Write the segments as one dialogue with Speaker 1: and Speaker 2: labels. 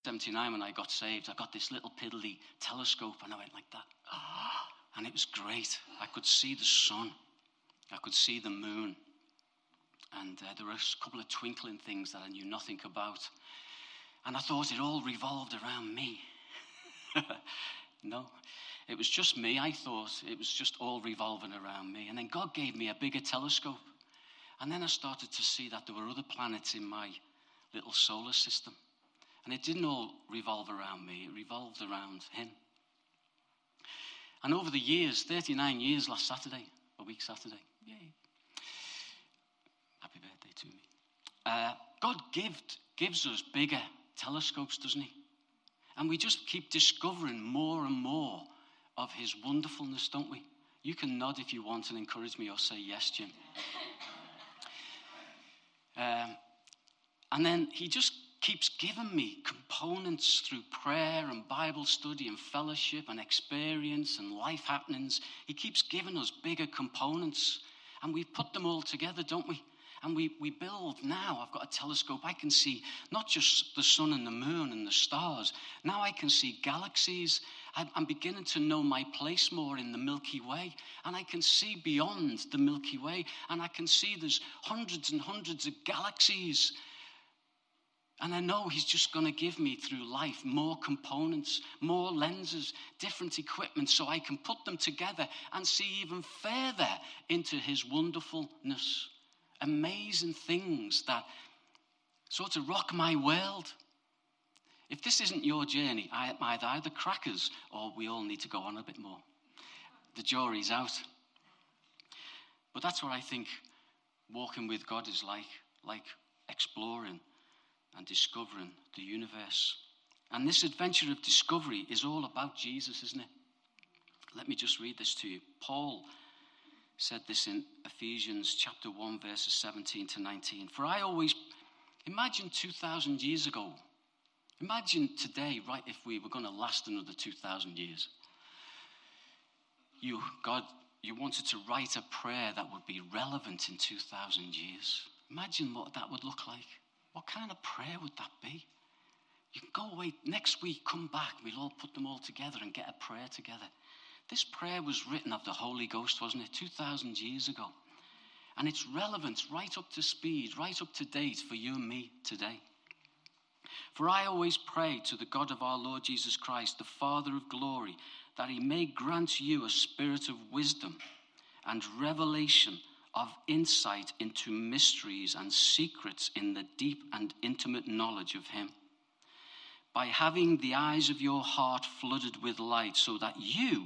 Speaker 1: 1979 when I got saved, I got this little piddly telescope and I went like that. And it was great. I could see the sun. I could see the moon. And there were a couple of twinkling things that I knew nothing about. And I thought it all revolved around me. No, it was just me. I thought it was just all revolving around me. And then God gave me a bigger telescope. And then I started to see that there were other planets in my little solar system. And it didn't all revolve around me. It revolved around him. And over the years, 39 years last Saturday, a week Saturday, yay. Happy birthday to me. God gives us bigger telescopes, doesn't he? And we just keep discovering more and more of his wonderfulness, don't we? You can nod if you want and encourage me or say yes, Jim. And then he just keeps giving me components through prayer and Bible study and fellowship and experience and life happenings. He keeps giving us bigger components. And we put them all together, don't we? And we build now. I've got a telescope. I can see not just the sun and the moon and the stars. Now I can see galaxies. I'm beginning to know my place more in the Milky Way. And I can see beyond the Milky Way. And I can see there's hundreds and hundreds of galaxies. And I know he's just going to give me through life more components, more lenses, different equipment so I can put them together and see even further into his wonderfulness. Amazing things that sort of rock my world. If this isn't your journey, either crackers or we all need to go on a bit more. The jury's out. But that's what I think walking with God is like exploring and discovering the universe. And this adventure of discovery is all about Jesus, isn't it? Let me just read this to you. Paul said this in Ephesians chapter 1, verses 17 to 19. For I always imagine 2,000 years ago. Imagine today, right, if we were going to last another 2,000 years. God, you wanted to write a prayer that would be relevant in 2,000 years. Imagine what that would look like. What kind of prayer would that be? You can go away next week, come back, we'll all put them all together and get a prayer together. This prayer was written of the Holy Ghost, wasn't it, 2,000 years ago? And it's relevant, right up to speed, right up to date for you and me today. For I always pray to the God of our Lord Jesus Christ, the Father of glory, that he may grant you a spirit of wisdom and revelation of insight into mysteries and secrets in the deep and intimate knowledge of him, by having the eyes of your heart flooded with light, so that you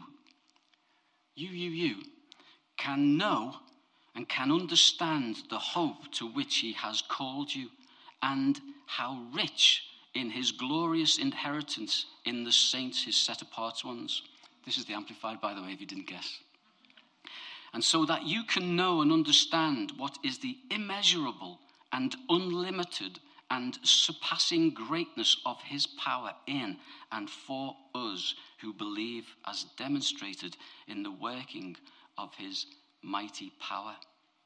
Speaker 1: can know and can understand the hope to which he has called you, and how rich in his glorious inheritance in the saints, his set apart ones. This is the Amplified, by the way, if you didn't guess. And so that you can know and understand what is the immeasurable and unlimited and surpassing greatness of his power in and for us who believe, as demonstrated in the working of his mighty power.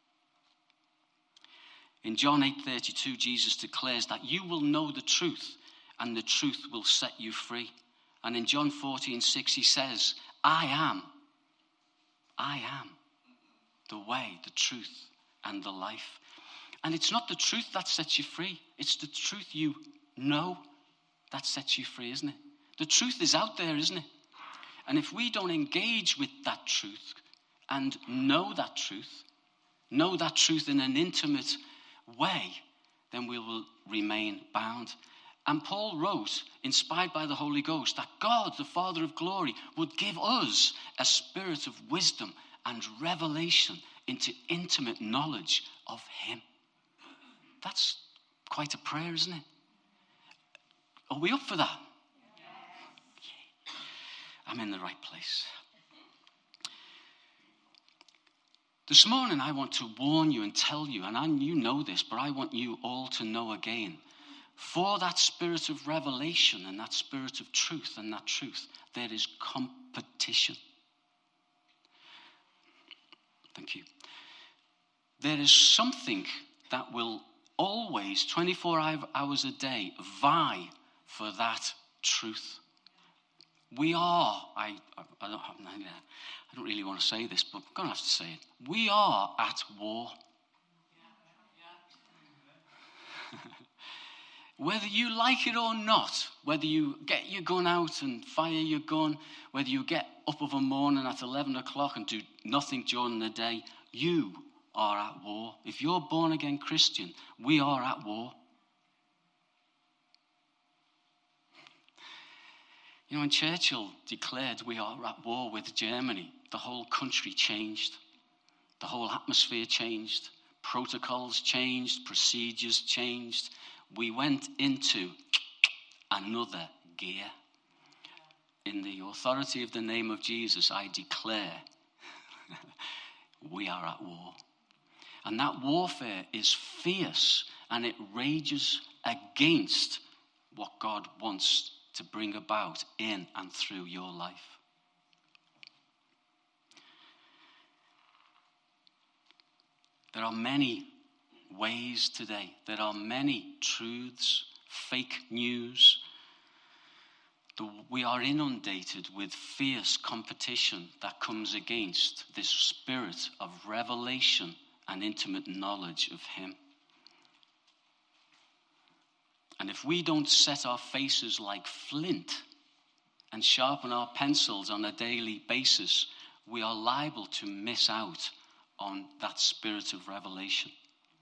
Speaker 1: In John 8:32, Jesus declares that you will know the truth and the truth will set you free. And in John 14:6, he says, I am the way, the truth, and the life. And it's not the truth that sets you free. It's the truth you know that sets you free, isn't it? The truth is out there, isn't it? And if we don't engage with that truth and know that truth in an intimate way, then we will remain bound. And Paul wrote, inspired by the Holy Ghost, that God, the Father of glory, would give us a spirit of wisdom and revelation into intimate knowledge of him. That's quite a prayer, isn't it? Are we up for that? Yeah. I'm in the right place. This morning I want to warn you and tell you, and you know this, but I want you all to know again, for that spirit of revelation and that spirit of truth and that truth, there is competition. Thank you. There is something that will always, 24 hours a day, vie for that truth. We are, I don't really want to say this, but I'm going to have to say it. We are at war. Whether you like it or not, whether you get your gun out and fire your gun, whether you get up of a morning at 11 o'clock and do nothing during the day, you are at war. If you're born again Christian, we are at war. You know, when Churchill declared we are at war with Germany, the whole country changed. The whole atmosphere changed. Protocols changed. Procedures changed. We went into another gear. In the authority of the name of Jesus, I declare we are at war. And that warfare is fierce, and it rages against what God wants to bring about in and through your life. There are many ways today. There are many truths, fake news. We are inundated with fierce competition that comes against this spirit of revelation and intimate knowledge of Him. And if we don't set our faces like flint and sharpen our pencils on a daily basis, we are liable to miss out on that spirit of revelation.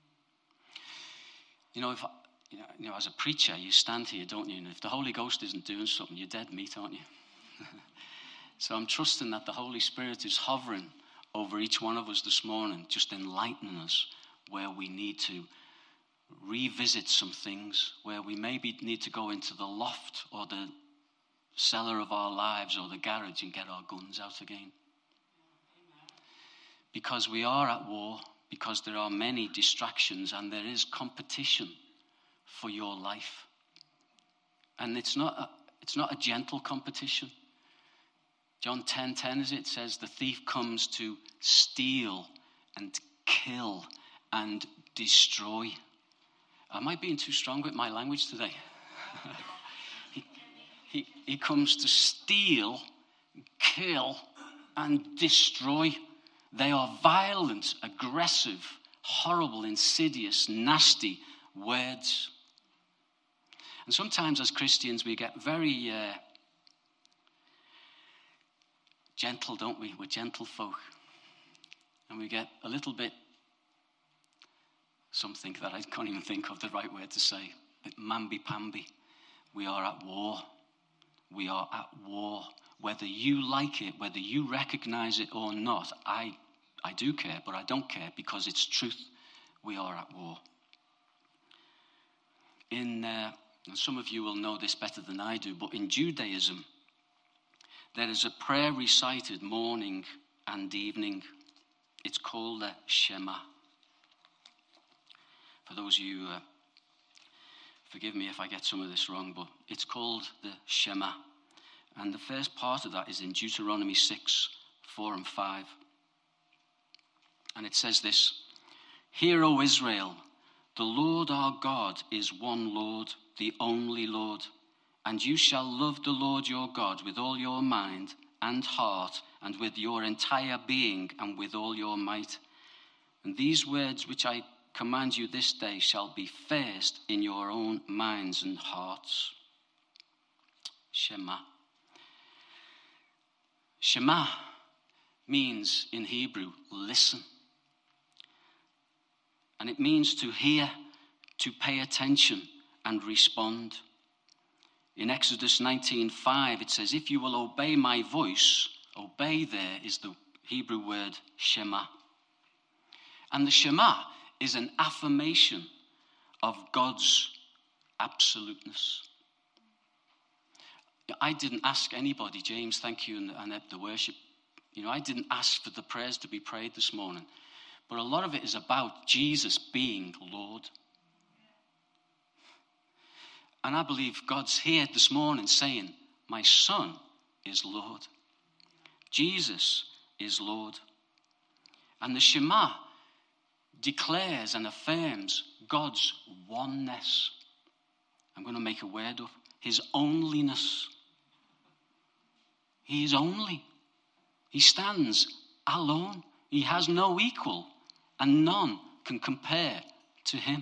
Speaker 1: You know, as a preacher, you stand here, don't you? And if the Holy Ghost isn't doing something, you're dead meat, aren't you? So I'm trusting that the Holy Spirit is hovering over each one of us this morning, just enlightening us where we need to revisit some things, where we maybe need to go into the loft or the cellar of our lives or the garage and get our guns out again. Because we are at war, because there are many distractions and there is competition for your life. And it's not a gentle competition. John 10:10, as it says, the thief comes to steal and kill and destroy. Am I being too strong with my language today? he comes to steal, kill, and destroy. They are violent, aggressive, horrible, insidious, nasty words. And sometimes as Christians we get very gentle, don't we? We're gentle folk. And we get a little bit something that I can't even think of the right word to say. A bit mamby-pamby. We are at war. We are at war. Whether you like it, whether you recognize it or not, I do care, but I don't care because it's truth. We are at war. And some of you will know this better than I do, but in Judaism, there is a prayer recited morning and evening. It's called the Shema. For those of you, forgive me if I get some of this wrong, but it's called the Shema. And the first part of that is in Deuteronomy 6:4 and 5. And it says this: Hear, O Israel, the Lord our God is one Lord, the only Lord. And you shall love the Lord your God with all your mind and heart and with your entire being and with all your might. And these words which I command you this day shall be first in your own minds and hearts. Shema. Shema means in Hebrew, listen. And it means to hear, to pay attention and respond. In Exodus 19:5 it says, if you will obey my voice, obey there is the Hebrew word Shema. And the Shema is an affirmation of God's absoluteness. I didn't ask anybody, James, thank you, and the worship. I didn't ask for the prayers to be prayed this morning. But a lot of it is about Jesus being Lord. And I believe God's here this morning saying, my Son is Lord. Jesus is Lord. And the Shema declares and affirms God's oneness. I'm going to make a word up. his onlyness. He is only. He stands alone. He has no equal, and none can compare to him.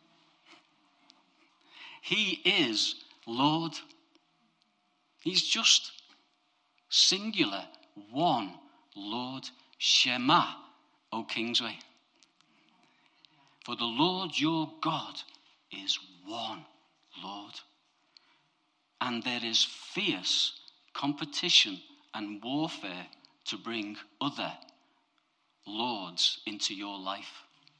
Speaker 1: He is Lord. He's just singular, one Lord. Shema, O Kingsway. For the Lord your God is one Lord. And there is fierce competition and warfare to bring other lords into your life.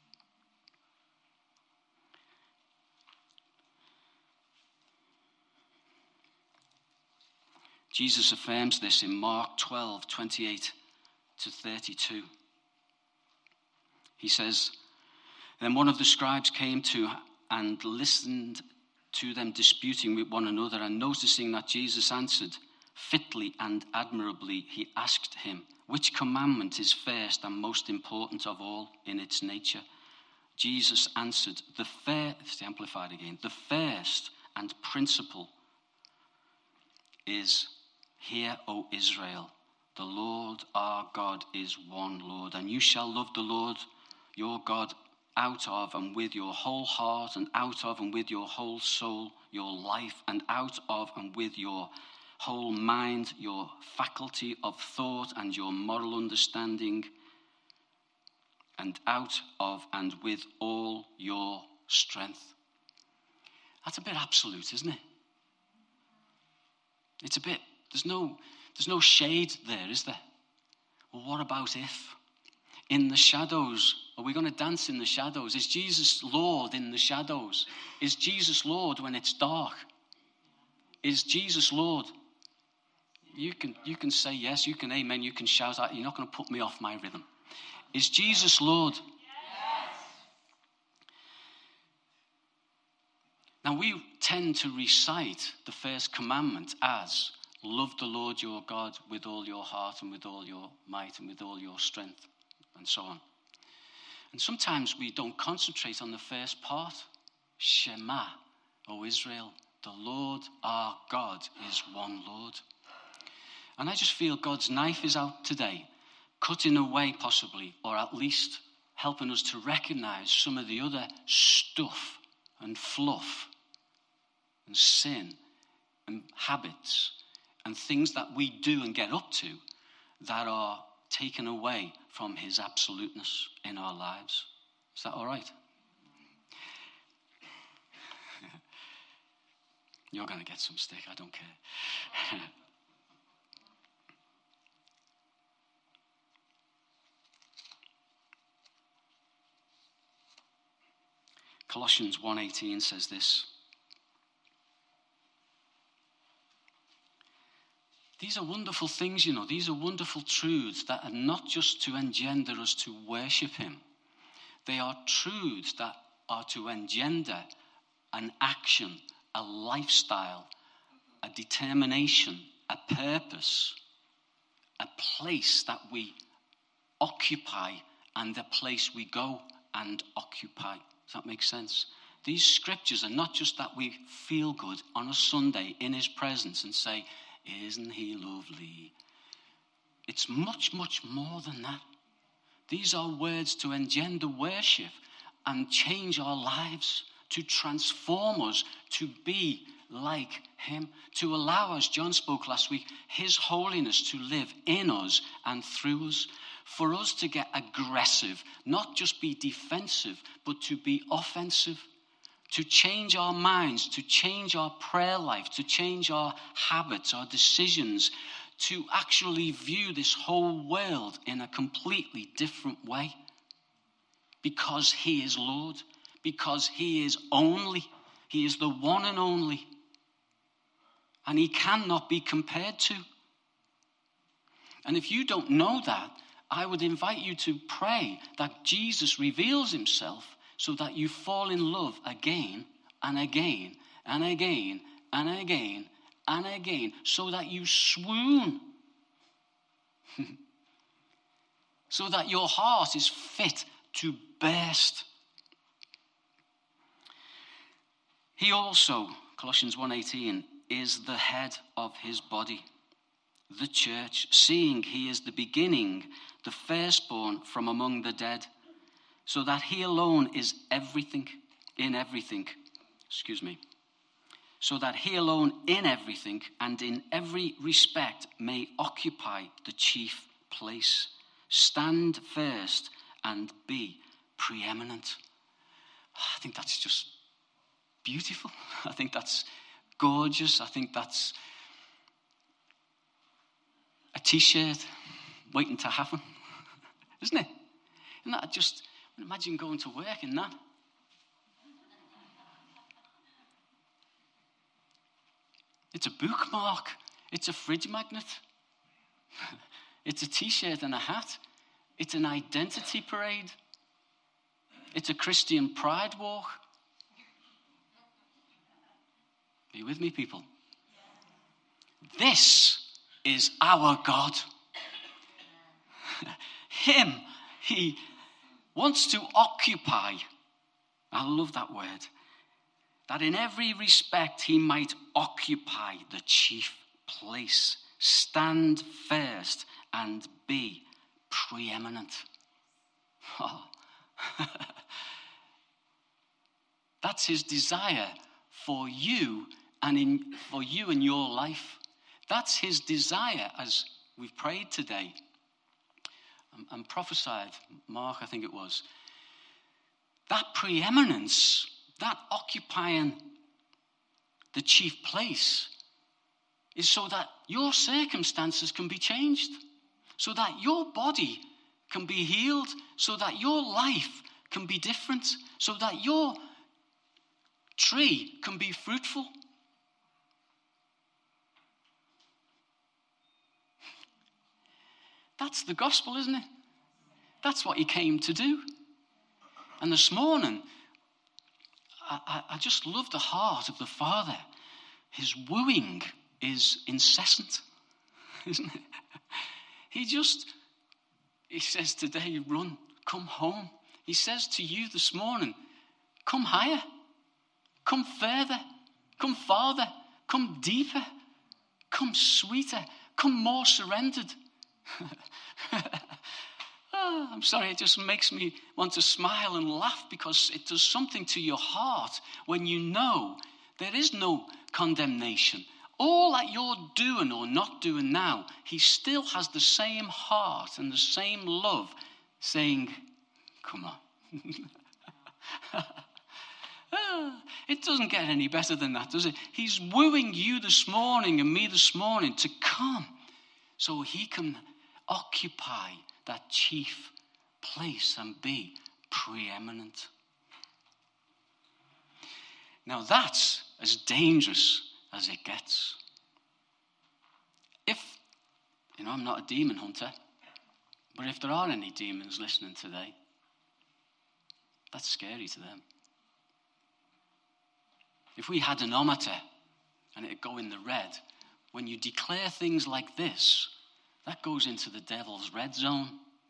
Speaker 1: Jesus affirms this in Mark 12:28-32. He says, "Then one of the scribes came to and listened to them disputing with one another, and noticing that Jesus answered fitly and admirably, he asked him, 'Which commandment is first and most important of all in its nature?' Jesus answered, the first and principal is, 'Hear, O Israel, the Lord our God is one Lord, and you shall love the Lord your God out of and with your whole heart, and out of and with your whole soul, your life, and out of and with your whole mind, your faculty of thought and your moral understanding, and out of and with all your strength.'" That's a bit absolute, isn't it? It's a bit, there's no shade there, is there? Well, what about if? In the shadows, are we going to dance in the shadows? Is Jesus Lord in the shadows? Is Jesus Lord when it's dark? Is Jesus Lord? You can say yes, you can amen, you can shout out. You're not going to put me off my rhythm. Is Jesus Lord? Yes. Now we tend to recite the first commandment as, "Love the Lord your God with all your heart and with all your might and with all your strength," and so on. And sometimes we don't concentrate on the first part. Shema, O Israel, the Lord our God is one Lord. And I just feel God's knife is out today, cutting away possibly, or at least helping us to recognize some of the other stuff and fluff and sin and habits and things that we do and get up to that are taken away from his absoluteness in our lives. Is that all right? You're going to get some stick, I don't care. Colossians 1:18 says this: "These are wonderful things, you know. These are wonderful truths that are not just to engender us to worship him. They are truths that are to engender an action, a lifestyle, a determination, a purpose, a place that we occupy and a place we go and occupy." Does that make sense? These scriptures are not just that we feel good on a Sunday in his presence and say, "Isn't he lovely?" It's much, much more than that. These are words to engender worship and change our lives, to transform us, to be like him, to allow, as John spoke last week, his holiness to live in us and through us, for us to get aggressive, not just be defensive, but to be offensive, to change our minds, to change our prayer life, to change our habits, our decisions, to actually view this whole world in a completely different way. Because he is Lord, because he is the one and only, and he cannot be compared to. And if you don't know that, I would invite you to pray that Jesus reveals himself so that you fall in love again and again and again and again and again, so that you swoon, so that your heart is fit to burst. He also, Colossians 1:18, is the head of his body, the church, seeing he is the beginning, the firstborn from among the dead, so that he alone is everything, in everything. So that he alone in everything and in every respect may occupy the chief place, stand first and be preeminent. I think that's just beautiful. I think that's gorgeous. I think that's a t-shirt waiting to happen, isn't it? Isn't that just, imagine going to work in that. It's a bookmark. It's a fridge magnet. It's a t-shirt and a hat. It's an identity parade. It's a Christian pride walk. Are you with me, people? This is our God. Him, he wants to occupy. I love that word. That in every respect he might occupy the chief place, stand first and be preeminent. Oh. That's his desire for you and for you in your life. That's his desire, as we've prayed today and prophesied, Mark, I think it was. That preeminence, that occupying the chief place, is so that your circumstances can be changed, so that your body can be healed, so that your life can be different, so that your tree can be fruitful. That's the gospel, isn't it? That's what he came to do. And this morning, I just love the heart of the Father. His wooing is incessant, isn't it? He says today, run, come home. He says to you this morning, come higher, come further, come farther, come deeper, come sweeter, come more surrendered. Oh, I'm sorry, it just makes me want to smile and laugh because it does something to your heart when you know there is no condemnation. All that you're doing or not doing now, he still has the same heart and the same love saying, come on. It doesn't get any better than that, does it? He's wooing you this morning and me this morning to come so he can occupy that chief place and be preeminent. Now that's as dangerous as it gets. If, I'm not a demon hunter, but if there are any demons listening today, that's scary to them. If we had an ometer and it'd go in the red, when you declare things like this, that goes into the devil's red zone.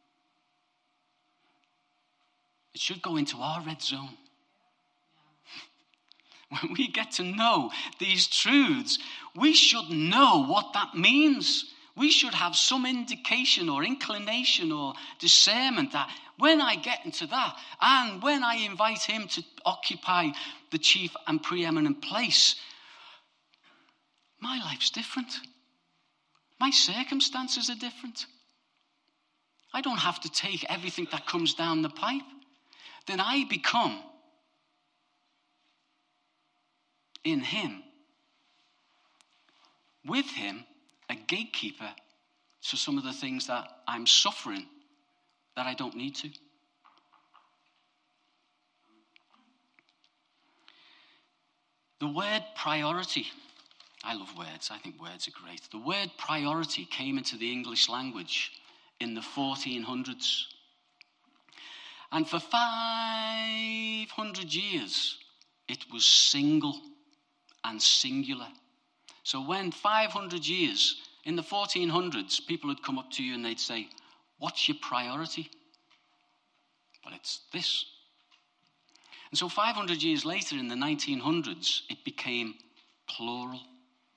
Speaker 1: It should go into our red zone. When we get to know these truths, we should know what that means. We should have some indication or inclination or discernment that when I get into that and when I invite him to occupy the chief and preeminent place, my life's different. My circumstances are different. I don't have to take everything that comes down the pipe. Then I become, in him, with him, a gatekeeper to some of the things that I'm suffering that I don't need to. The word priority. I love words. I think words are great. The word priority came into the English language in the 1400s. And for 500 years, it was single and singular. So when 500 years, in the 1400s, people would come up to you and they'd say, what's your priority? Well, it's this. And so 500 years later, in the 1900s, it became plural.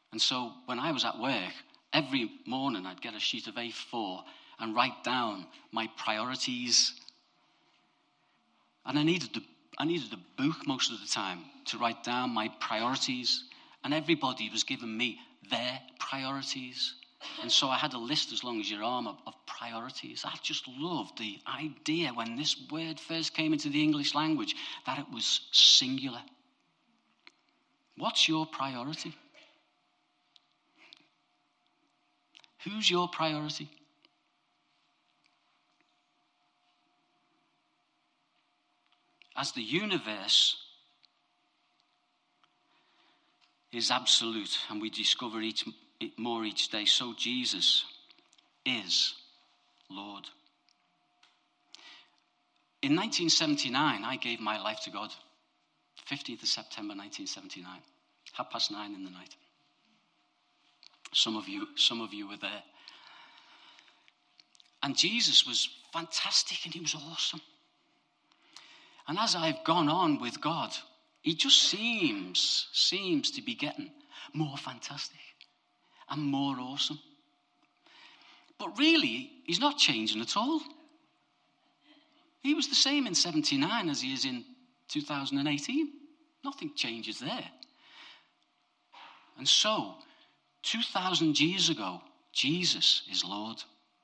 Speaker 1: And so when I was at work, every morning I'd get a sheet of A4 and write down my priorities. And I needed a book most of the time to write down my priorities. And everybody was giving me their priorities. And so I had a list as long as your arm of priorities. I just loved the idea when this word first came into the English language that it was singular. What's your priority? Who's your priority? As the universe is absolute, and we discover it more each day, so Jesus is Lord. In 1979, I gave my life to God. 15th of September 1979, 9:30 in the night. Some of you were there. And Jesus was fantastic and he was awesome. And as I've gone on with God, he just seems to be getting more fantastic and more awesome. But really, he's not changing at all. He was the same in 79 as he is in 2018. Nothing changes there. And so, 2,000 years ago, Jesus is Lord.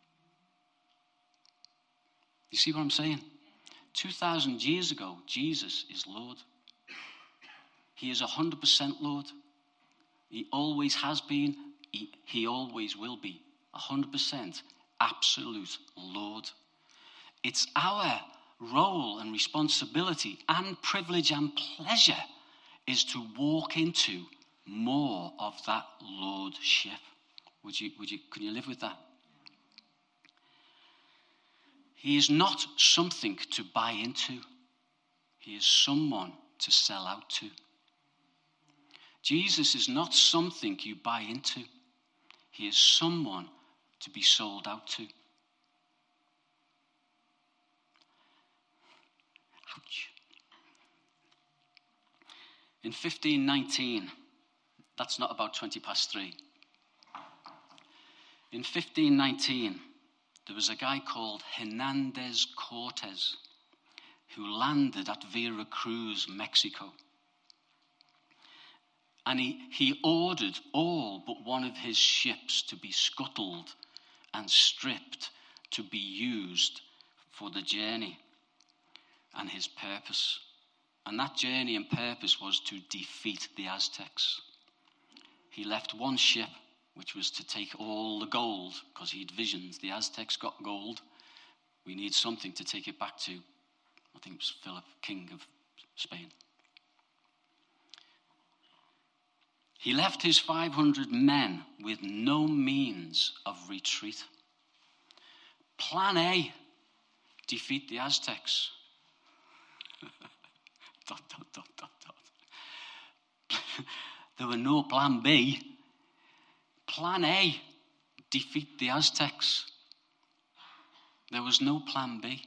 Speaker 1: You see what I'm saying? 2,000 years ago, Jesus is Lord. He is 100% Lord. He always has been. He always will be. 100% absolute Lord. It's our role and responsibility and privilege and pleasure is to walk into more of that lordship. Can you live with that? He is not something to buy into. He is someone to sell out to. Jesus is not something you buy into. He is someone to be sold out to. Ouch. In 1519, that's not about 3:20. In 1519, there was a guy called Hernandez Cortez who landed at Veracruz, Mexico. And he ordered all but one of his ships to be scuttled and stripped to be used for the journey and his purpose. And that journey and purpose was to defeat the Aztecs. He left one ship, which was to take all the gold, because he'd visions. The Aztecs got gold. We need something to take it back to, I think it was Philip, King of Spain. He left his 500 men with no means of retreat. Plan A, defeat the Aztecs. ... There were no plan B. Plan A, defeat the Aztecs. There was no plan B.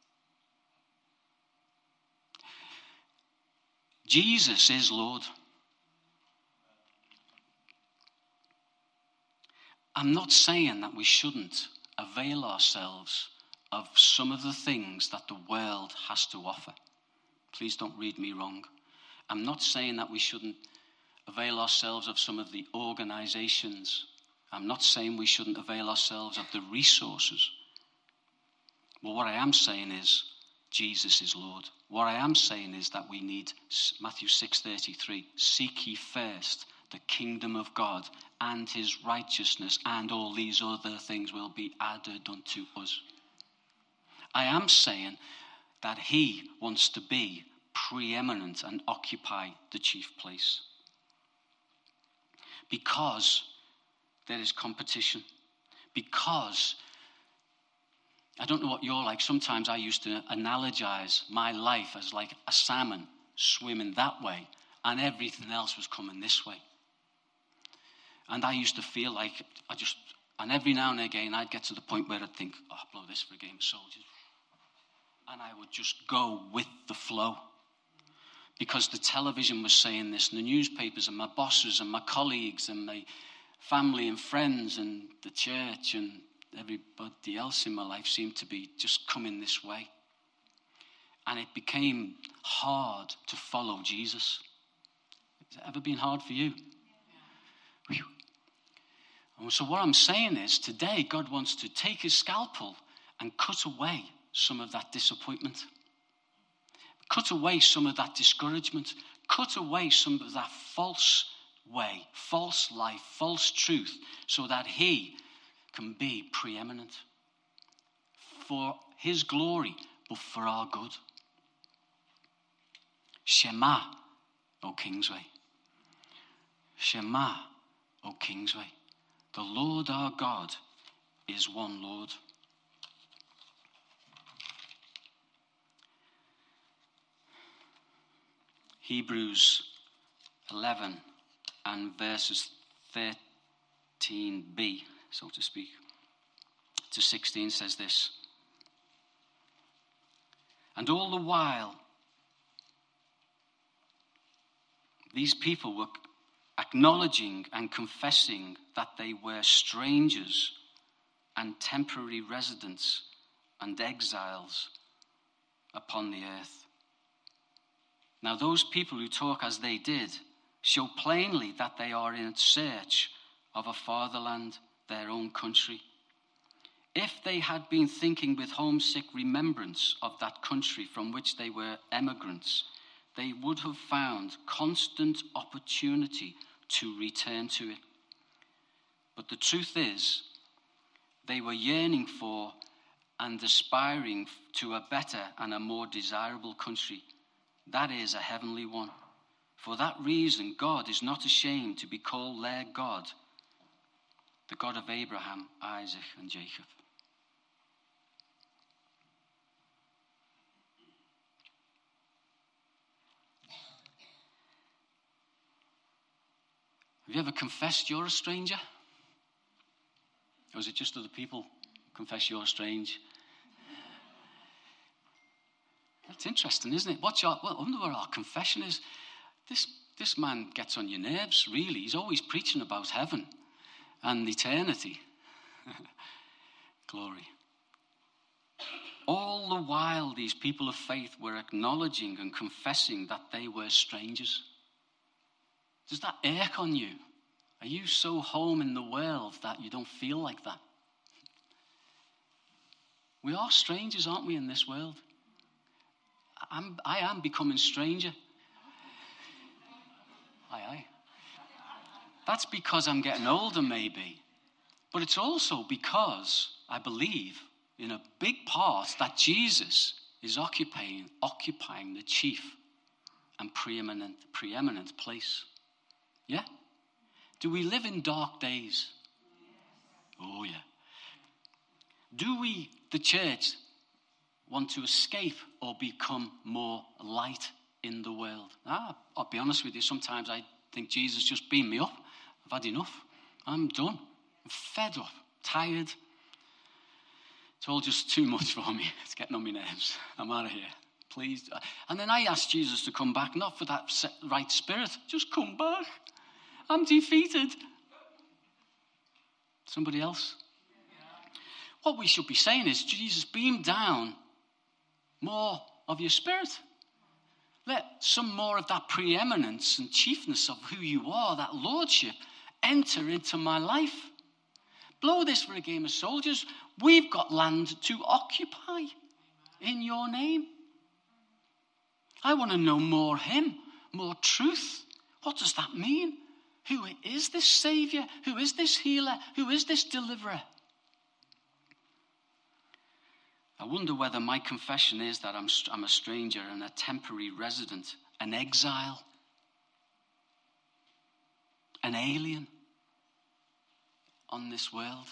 Speaker 1: Jesus is Lord. I'm not saying that we shouldn't avail ourselves of some of the things that the world has to offer. Please don't read me wrong. I'm not saying that we shouldn't avail ourselves of some of the organizations. I'm not saying we shouldn't avail ourselves of the resources. But what I am saying is Jesus is Lord. What I am saying is that we need Matthew 6:33. Seek ye first the kingdom of God and his righteousness, and all these other things will be added unto us. I am saying that he wants to be preeminent and occupy the chief place. Because there is competition. Because, I don't know what you're like, sometimes I used to analogize my life as like a salmon swimming that way and everything else was coming this way. And I used to feel like and every now and again I'd get to the point where I'd think, oh, I'll blow this for a game of soldiers. And I would just go with the flow. because the television was saying this, and the newspapers, and my bosses, and my colleagues, and my family and friends, and the church, and everybody else in my life seemed to be just coming this way. And it became hard to follow Jesus. Has it ever been hard for you? Yeah. And so what I'm saying is, today God wants to take his scalpel and cut away some of that disappointment. Cut away some of that discouragement. Cut away some of that false way, false life, false truth, so that he can be preeminent for his glory, but for our good. Shema, O Kingsway. Shema, O Kingsway. The Lord our God is one Lord. Hebrews 11 and verses 13b, so to speak, to 16 says this. And all the while, these people were acknowledging and confessing that they were strangers and temporary residents and exiles upon the earth. Now, those people who talk as they did show plainly that they are in search of a fatherland, their own country. If they had been thinking with homesick remembrance of that country from which they were emigrants, they would have found constant opportunity to return to it. But the truth is, they were yearning for and aspiring to a better and a more desirable country. That is a heavenly one. For that reason, God is not ashamed to be called their God, the God of Abraham, Isaac, and Jacob. Have you ever confessed you're a stranger? Or is it just other people confess you're strange? That's interesting, isn't it? I wonder where our confession is. This man gets on your nerves, really. He's always preaching about heaven and eternity. Glory. All the while, these people of faith were acknowledging and confessing that they were strangers. Does that irk on you? Are you so home in the world that you don't feel like that? We are strangers, aren't we, in this world? I am becoming stranger. Aye. That's because I'm getting older, maybe. But it's also because I believe, in a big part, that Jesus is occupying the chief and preeminent place. Yeah? Do we live in dark days? Oh, yeah. Do we, the church, want to escape or become more light in the world? I'll be honest with you, sometimes I think Jesus just beamed me up. I've had enough. I'm done. I'm fed up, tired. It's all just too much for me. It's getting on my nerves. I'm out of here. Please. And then I asked Jesus to come back, not for that right spirit. Just come back. I'm defeated. Somebody else? What we should be saying is, Jesus, beam down more of your spirit. Let some more of that preeminence and chiefness of who you are, that lordship, enter into my life. Blow this for a game of soldiers. We've got land to occupy in your name. I want to know more him, more truth. What does that mean? Who is this Savior? Who is this healer? Who is this deliverer? I wonder whether my confession is that I'm a stranger and a temporary resident, an exile, an alien on this world.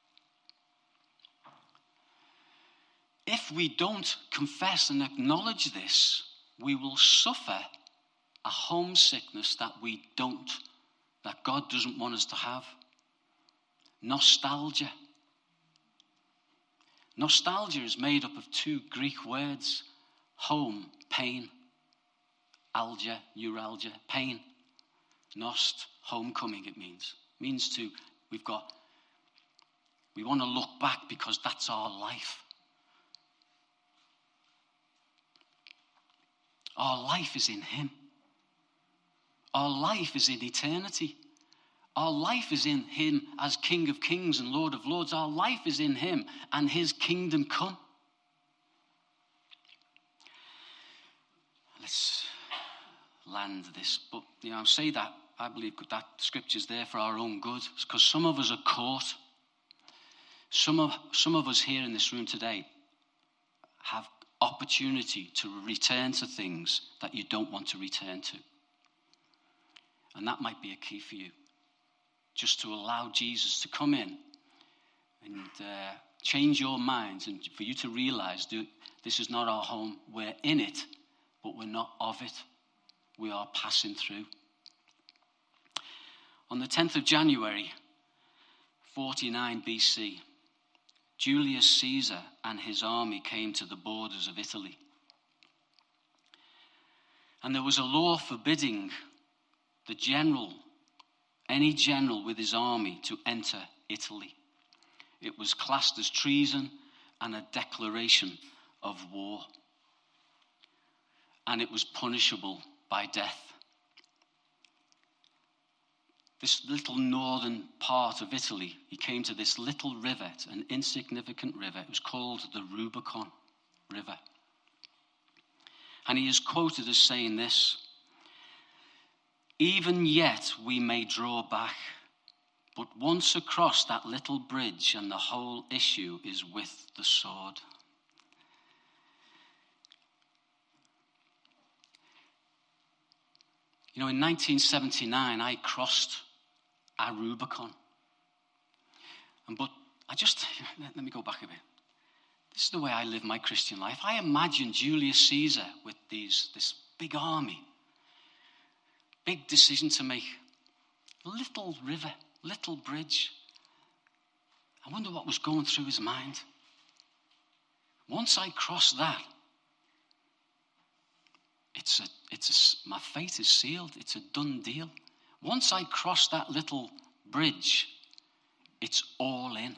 Speaker 1: If we don't confess and acknowledge this, we will suffer a homesickness that God doesn't want us to have. Nostalgia. Nostalgia is made up of two Greek words, home, pain, algia, uralgia, pain. Nost, homecoming it means. It means we want to look back because that's our life. Our life is in him. Our life is in eternity. Our life is in him as King of Kings and Lord of Lords. Our life is in him and his kingdom come. Let's land this. But, I say that, I believe that scripture's there for our own good. Because some of us are caught. Some of us here in this room today have opportunity to return to things that you don't want to return to. And that might be a key for you. Just to allow Jesus to come in and change your minds, and for you to realize this is not our home. We're in it, but we're not of it. We are passing through. On the 10th of January, 49 BC, Julius Caesar and his army came to the borders of Italy. And there was a law forbidding any general with his army to enter Italy. It was classed as treason and a declaration of war. And it was punishable by death. This little northern part of Italy, he came to this little river, an insignificant river. It was called the Rubicon River. And he is quoted as saying this: "Even yet we may draw back, but once across that little bridge and the whole issue is with the sword." In 1979, I crossed a Rubicon. But let me go back a bit. This is the way I live my Christian life. I imagine Julius Caesar with this big army. Big decision to make. Little river, little bridge. I wonder what was going through his mind. Once I cross that, my fate is sealed. It's a done deal. Once I cross that little bridge, it's all in.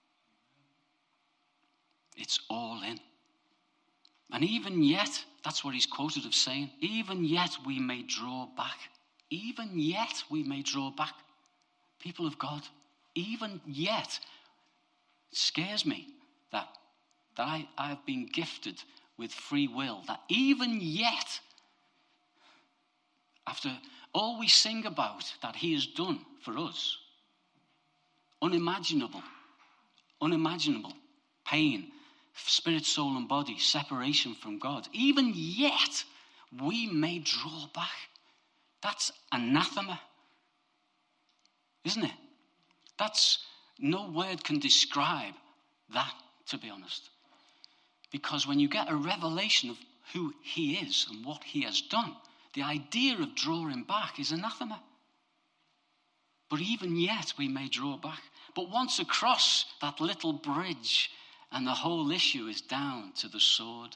Speaker 1: It's all in. And even yet, that's what he's quoted of saying, even yet we may draw back. Even yet we may draw back. People of God, even yet, it scares me that I have been gifted with free will, that even yet, after all we sing about that he has done for us, unimaginable pain, spirit, soul, and body, separation from God, even yet we may draw back. That's anathema, isn't it? No word can describe that, to be honest. Because when you get a revelation of who he is and what he has done, the idea of drawing back is anathema. But even yet we may draw back. But once across that little bridge and the whole issue is down to the sword.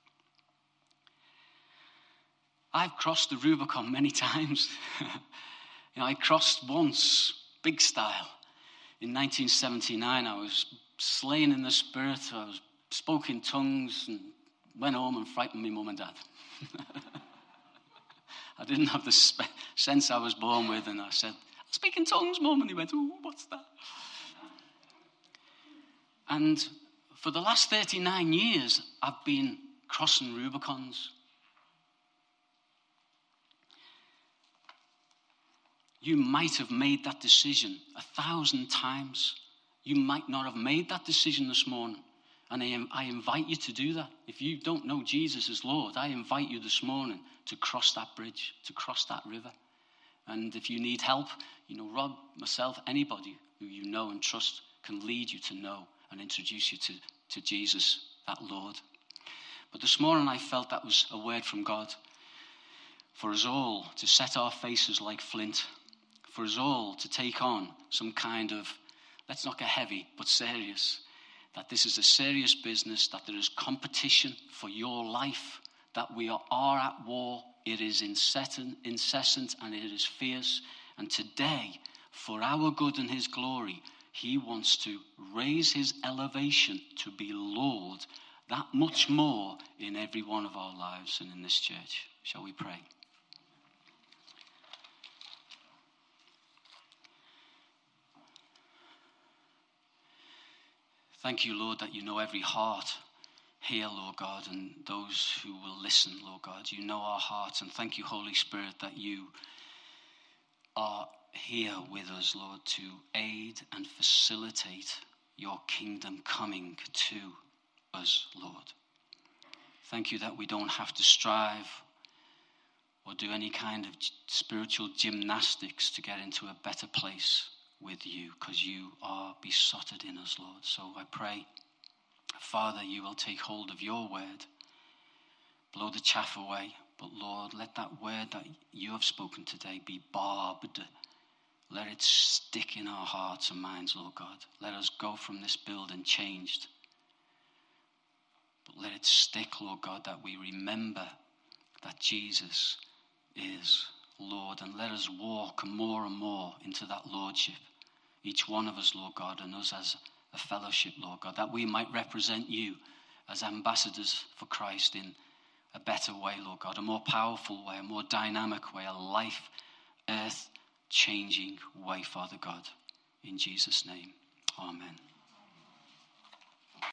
Speaker 1: I've crossed the Rubicon many times. I crossed once, big style. In 1979, I was slain in the spirit. I spoke in tongues and went home and frightened my mum and dad. I didn't have the sense I was born with, and I said, "I speak in tongues, Mum," and they went, "Ooh, what's that?" And for the last 39 years, I've been crossing Rubicons. You might have made that decision 1,000 times. You might not have made that decision this morning. And I invite you to do that. If you don't know Jesus as Lord, I invite you this morning to cross that bridge, to cross that river. And if you need help, Rob, myself, anybody who you know and trust can lead you to know and introduce you to Jesus, that Lord. But this morning I felt that was a word from God for us all to set our faces like flint, for us all to take on some kind of, let's not get heavy, but serious, that this is a serious business, that there is competition for your life, that we are at war It is incessant and it is fierce. And today, for our good and his glory, he wants to raise his elevation to be Lord that much more in every one of our lives and in this church. Shall we pray? Thank you, Lord, that you know every heart here, Lord God, and those who will listen, Lord God. You know our hearts, and thank you, Holy Spirit, that you are here with us, Lord, to aid and facilitate your kingdom coming to us, Lord. Thank you that we don't have to strive or do any kind of spiritual gymnastics to get into a better place with you, because you are besotted in us, Lord. So I pray, Father, you will take hold of your word, blow the chaff away, but Lord, let that word that you have spoken today be barbed. Let it stick in our hearts and minds, Lord God. Let us go from this building changed. But let it stick, Lord God, that we remember that Jesus is Lord, and let us walk more and more into that lordship. Each one of us, Lord God, and us as a fellowship, Lord God, that we might represent you as ambassadors for Christ in a better way, Lord God, a more powerful way, a more dynamic way, a life, earth-changing way, Father God. In Jesus' name, amen.